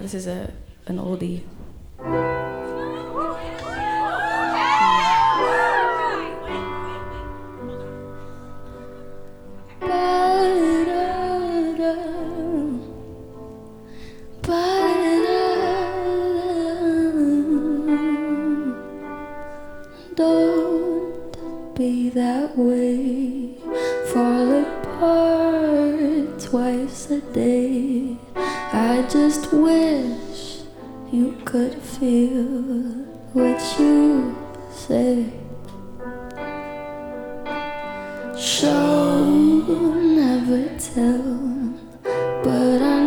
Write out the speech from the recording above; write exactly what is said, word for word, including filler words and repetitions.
this is a an oldie. Don't be that way. Fall apart twice a day. I just wish you could feel what you say. Show, never tell, but I